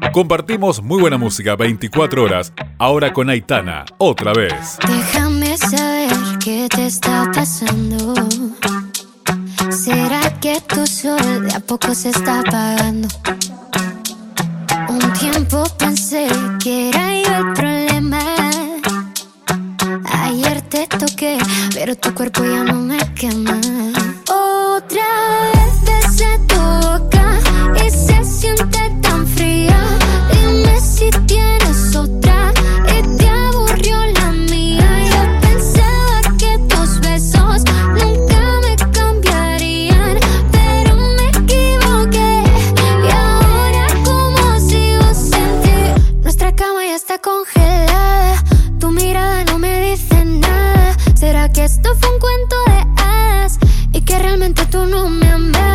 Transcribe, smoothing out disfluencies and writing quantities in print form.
Compartimos muy buena música 24 horas, ahora con Aitana, otra vez. Déjame saber qué te está pasando. ¿Será que tu sol de a poco se está apagando? Un tiempo pensé que era yo el problema. Ayer te toqué, pero tu cuerpo ya no me quema. Otra vez besé tu boca y se siente tan fría. Dime si tienes otra y te aburrió la mía. Yo pensaba que tus besos nunca me cambiarían, pero me equivoqué. Y ahora como sigo sin ti, nuestra cama ya está congelada. Tu mirada no me dice nada. ¿Será que esto fue un cuento de hadas y que realmente tú no me amas?